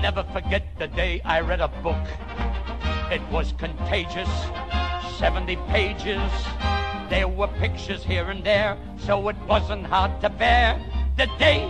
never forget the day I read a book. It was contagious, 70 pages. There were pictures here and there, so it wasn't hard to bear. The day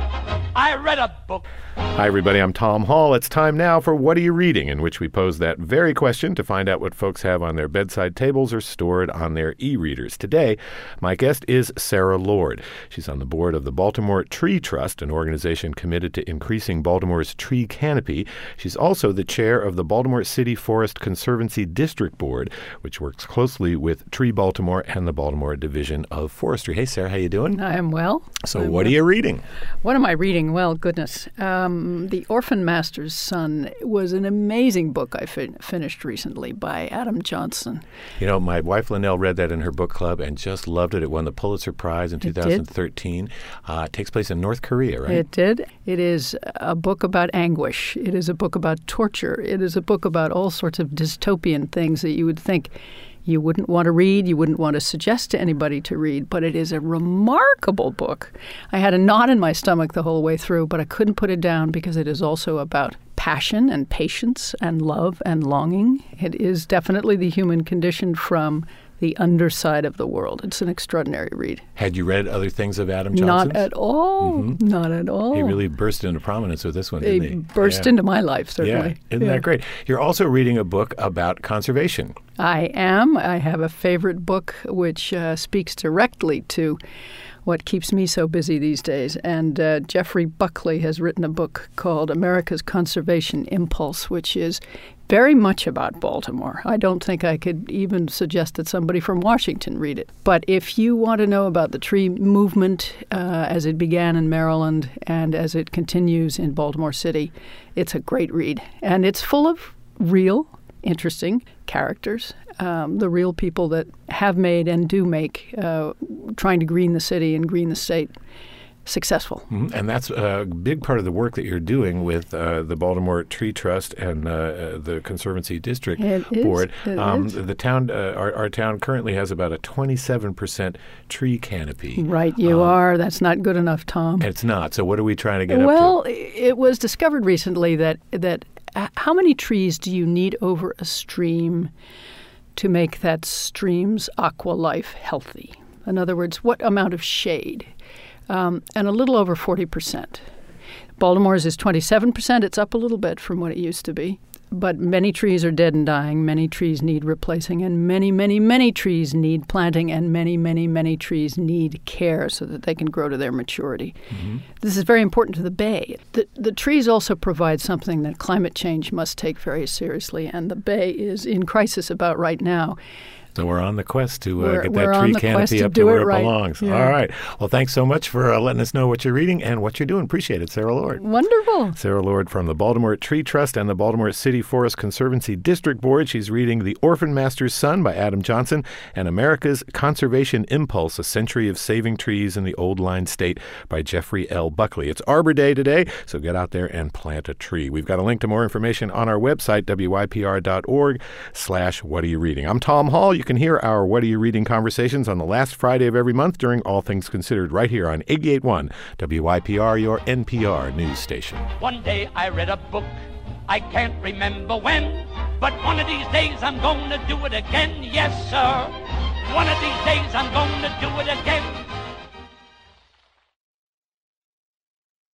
I read a book. Hi, everybody. I'm Tom Hall. It's time now for What Are You Reading?, in which we pose that very question to find out what folks have on their bedside tables or stored on their e-readers. Today, my guest is Sarah Lord. She's on the board of the Baltimore Tree Trust, an organization committed to increasing Baltimore's tree canopy. She's also the chair of the Baltimore City Forest Conservancy District Board, which works closely with Tree Baltimore and the Baltimore Division of Forestry. Hey, Sarah, how you doing? I am well. So what are you reading? What am I reading? Well, goodness. The Orphan Master's Son was an amazing book I finished recently by Adam Johnson. You know, my wife Linnell read that in her book club and just loved it. It won the Pulitzer Prize in 2013. It takes place in North Korea, right? It did. It is a book about anguish. It is a book about torture. It is a book about all sorts of dystopian things that you would think you wouldn't want to read, you wouldn't want to suggest to anybody to read, but it is a remarkable book. I had a knot in my stomach the whole way through, but I couldn't put it down because it is also about passion and patience and love and longing. It is definitely the human condition from the underside of the world. It's an extraordinary read. Had you read other things of Adam Johnson's? Not at all. Mm-hmm. Not at all. He really burst into prominence with this one, didn't he? He burst into my life, certainly. Yeah. Isn't that great? You're also reading a book about conservation. I am. I have a favorite book which speaks directly to what keeps me so busy these days. And Jeffrey Buckley has written a book called America's Conservation Impulse, which is very much about Baltimore. I don't think I could even suggest that somebody from Washington read it. But if you want to know about the tree movement as it began in Maryland and as it continues in Baltimore City, it's a great read. And it's full of real, interesting characters, the real people that have made and do make trying to green the city and green the state successful. Mm-hmm. And that's a big part of the work that you're doing with the Baltimore Tree Trust and the Conservancy District Board. The town, our town currently has about a 27% tree canopy. Right, you are. That's not good enough, Tom. It's not. So what are we trying to get up to? Well, it was discovered recently that how many trees do you need over a stream to make that stream's aqua life healthy? In other words, what amount of shade? And a little over 40%. Baltimore's is 27%. It's up a little bit from what it used to be. But many trees are dead and dying. Many trees need replacing. And many, many, many trees need planting. And many, many, many trees need care so that they can grow to their maturity. Mm-hmm. This is very important to the Bay. The trees also provide something that climate change must take very seriously. And the Bay is in crisis about right now. So we're on the quest to get that tree canopy up to where it belongs. Yeah. All right. Well, thanks so much for letting us know what you're reading and what you're doing. Appreciate it, Sarah Lord. Wonderful. Sarah Lord from the Baltimore Tree Trust and the Baltimore City Forest Conservancy District Board. She's reading The Orphan Master's Son by Adam Johnson and America's Conservation Impulse, A Century of Saving Trees in the Old Line State by Jeffrey L. Buckley. It's Arbor Day today, so get out there and plant a tree. We've got a link to more information on our website, wypr.org/What Are You Reading? I'm Tom Hall. You can hear our What Are You Reading conversations on the last Friday of every month during All Things Considered right here on 88.1 WYPR, your NPR news station. One day I read a book, I can't remember when, but one of these days I'm going to do it again, yes sir. One of these days I'm going to do it again.